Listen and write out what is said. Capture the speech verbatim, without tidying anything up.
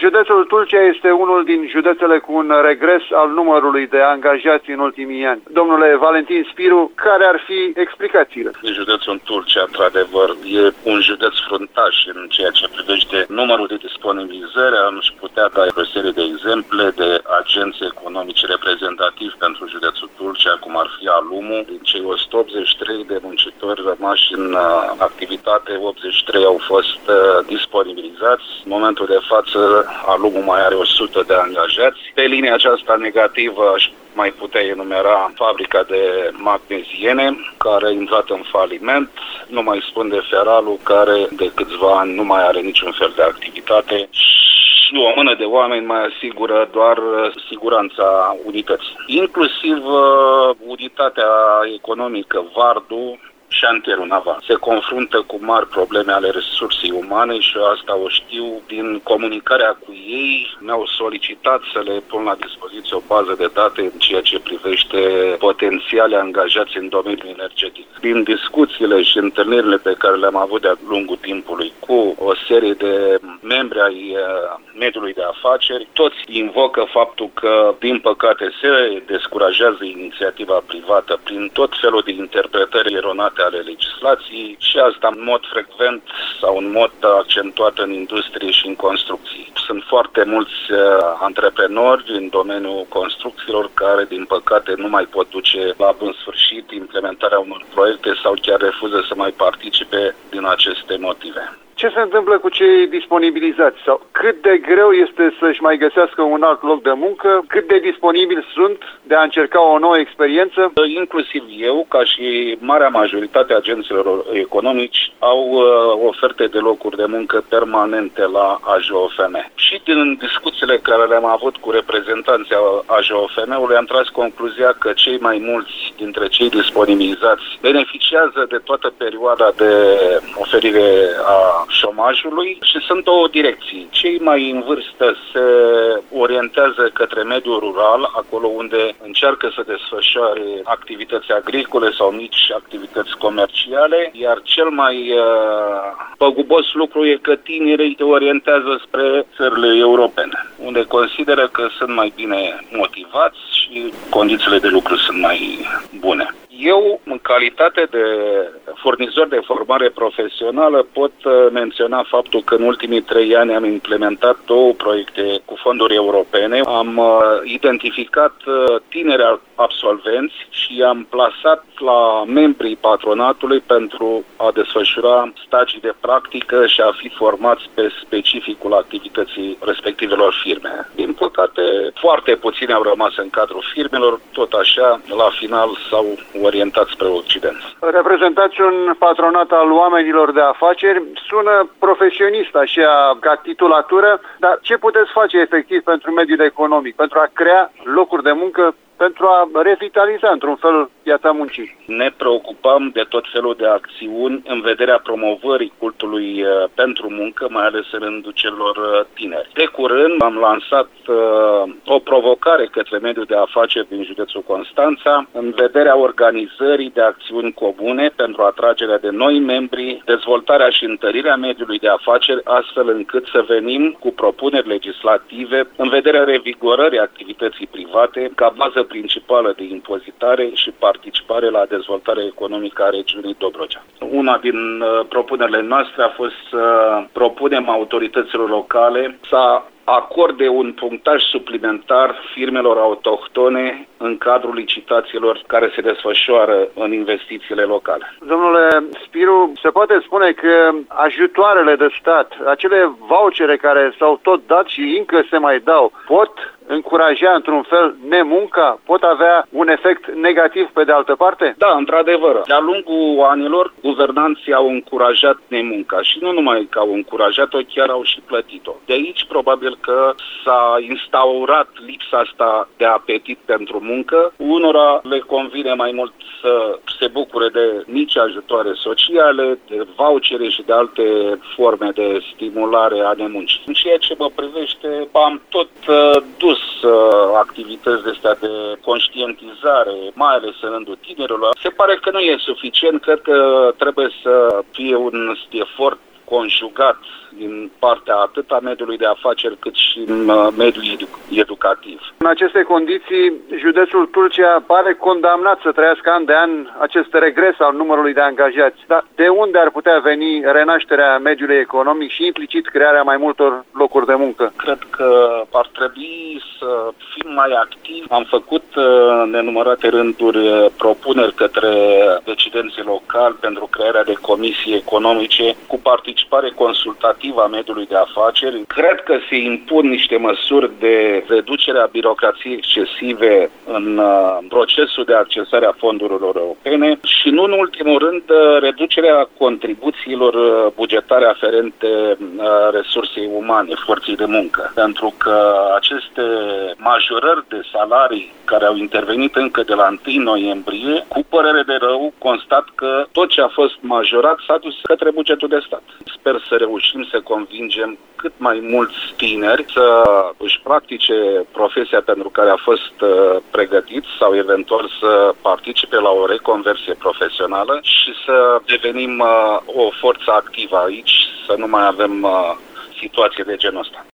Județul Tulcea este unul din județele cu un regres al numărului de angajați în ultimii ani. Domnule Valentin Spiru, care ar fi explicațiile? Județul Tulcea, într-adevăr, e un județ fruntaș în ceea ce privește numărul de disponibilizări. Am și putea da o serie de exemple de agenți economici reprezentativi pentru județul Tulcea, cum ar fi Alumu. Din cei o sută optzeci și trei de muncitori rămași în activitate, optzeci și trei au fost disponibilizați. În momentul de față, Alumu mai are o sută de angajați. Pe linia aceasta negativă aș mai putea enumera fabrica de magneziene, care a intrat în faliment. Nu mai spun de Feralul, care de câțiva ani nu mai are niciun fel de activitate. Și o mână de oameni mai asigură doar siguranța unității. Inclusiv uh, unitatea economică Vardu, șantierul naval, se confruntă cu mari probleme ale resursei umane și asta o știu din comunicarea cu ei. Mi-au solicitat să le pun la dispoziție o bază de date în ceea ce privește potențiale angajați în domeniul energetic. Din discuțiile și întâlnirile pe care le-am avut de-a lungul timpului cu o serie de membri ai mediului de afaceri, toți invocă faptul că, din păcate, se descurajează inițiativa privată prin tot felul de interpretări eronate ale legislației și asta în mod frecvent sau în mod accentuat în industrie și în construcții. Sunt foarte mulți uh, antreprenori în domeniul construcțiilor care, din păcate, nu mai pot duce la bun sfârșit implementarea unor proiecte sau chiar refuză să mai participe din aceste motive. Ce se întâmplă cu cei disponibilizați? Sau cât de greu este să-și mai găsească un alt loc de muncă? Cât de disponibili sunt de a încerca o nouă experiență? Inclusiv eu, ca și marea majoritate a agenților economici, au uh, oferte de locuri de muncă permanente la A J O F M. Și din discuțiile care le-am avut cu reprezentanții A J O F M-ului am tras concluzia că cei mai mulți dintre cei disponibilizați beneficiază de toată perioada de oferire a șomajului și sunt două direcții. Cei mai în vârstă se orientează către mediul rural, acolo unde încearcă să desfășoare activități agricole sau mici activități comerciale, iar cel mai uh, păgubos lucru e că tinerii se orientează spre țările europene, unde consideră că sunt mai bine motivați și condițiile de lucru sunt mai bune. Eu, în calitate de furnizor de formare profesională, pot menționa faptul că în ultimii trei ani am implementat două proiecte cu fonduri europene. Am identificat tineri absolvenți și am plasat la membrii patronatului pentru a desfășura stagii de practică și a fi formați pe specificul activității respectivelor firme. Din păcate, foarte puțini au rămas în cadrul firmelor, tot așa, la final s-au orientat spre Occident. Reprezentați un patronat al oamenilor de afaceri, sună profesionist așa ca titulatură, dar ce puteți face efectiv pentru mediul economic, pentru a crea locuri de muncă, pentru a revitaliza într-un fel piața muncii? Ne preocupăm de tot felul de acțiuni în vederea promovării cultului uh, pentru muncă, mai ales în rândul celor uh, tineri. De curând am lansat uh, o provocare către mediul de afaceri din județul Constanța în vederea organizării de acțiuni comune pentru atragerea de noi membri, dezvoltarea și întărirea mediului de afaceri, astfel încât să venim cu propuneri legislative în vederea revigorării activității private ca bază principală de impozitare și participare la dezvoltarea economică a regiunii Dobrogea. Una din uh, propunerile noastre a fost să propunem autorităților locale să acorde un punctaj suplimentar firmelor autohtone în cadrul licitațiilor care se desfășoară în investițiile locale. Domnule Spiru, se poate spune că ajutoarele de stat, acele vouchere care s-au tot dat și încă se mai dau, pot încuraja într-un fel nemunca? Pot avea un efect negativ pe de altă parte? Da, într-adevăr. De-a lungul anilor, guvernanții au încurajat nemunca și nu numai că au încurajat-o, chiar au și plătit-o. De aici, probabil că s-a instaurat lipsa asta de apetit pentru muncă. Unora le convine mai mult să se bucure de mici ajutoare sociale, de vouchere și de alte forme de stimulare a nemuncii. În ceea ce mă privește, am tot uh, dus uh, activități de astea de conștientizare, mai ales în rândul tinerilor. Se pare că nu e suficient, cred că trebuie să fie un efort conjugat din partea atât a mediului de afaceri cât și în mediul edu- educativ. În aceste condiții, județul Tulcea pare condamnat să trăiască an de an acest regres al numărului de angajați. Dar de unde ar putea veni renașterea mediului economic și implicit crearea mai multor locuri de muncă? Cred că ar trebui să fim mai activi. Am făcut nenumărate rânduri propuneri către decidenții locali pentru crearea de comisii economice cu participare consultativă a mediului de afaceri. Cred că se impun niște măsuri de reducere a birocrației excesive în procesul de accesare a fondurilor europene și, nu în ultimul rând, reducerea contribuțiilor bugetare aferente resursei umane, forței de muncă. Pentru că aceste majorări de salarii care au intervenit încă de la întâi noiembrie, cu părere de rău, constat că tot ce a fost majorat s-a dus către bugetul de stat. Sper să reușim să convingem cât mai mulți tineri să își practice profesia pentru care a fost pregătiți sau eventual să participe la o reconversie profesională și să devenim o forță activă aici, să nu mai avem situație de genul ăsta.